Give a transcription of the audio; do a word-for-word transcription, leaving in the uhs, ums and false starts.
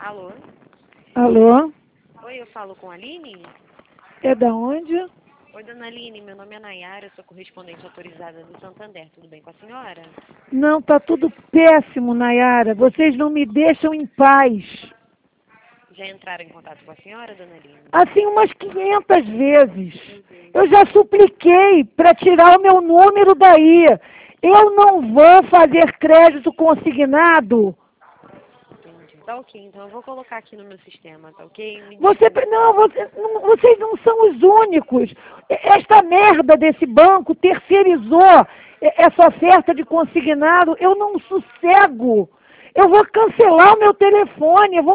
Alô? Alô? Oi, eu falo com a Aline? É da onde? Oi, dona Aline, meu nome é Nayara, eu sou correspondente autorizada do Santander. Tudo bem com a senhora? Não, tá tudo péssimo, Nayara. Vocês não me deixam em paz. Já entraram em contato com a senhora, dona Aline? Assim, umas quinhentas vezes. Eu já supliquei para tirar o meu número daí. Eu não vou fazer crédito consignado. Entendi. Tá ok, então eu vou colocar aqui no meu sistema, tá ok? Me Você, desculpe. não, você, não, vocês não são os únicos. Esta merda desse banco terceirizou essa oferta de consignado. Eu não sossego. Eu vou cancelar o meu telefone. Eu vou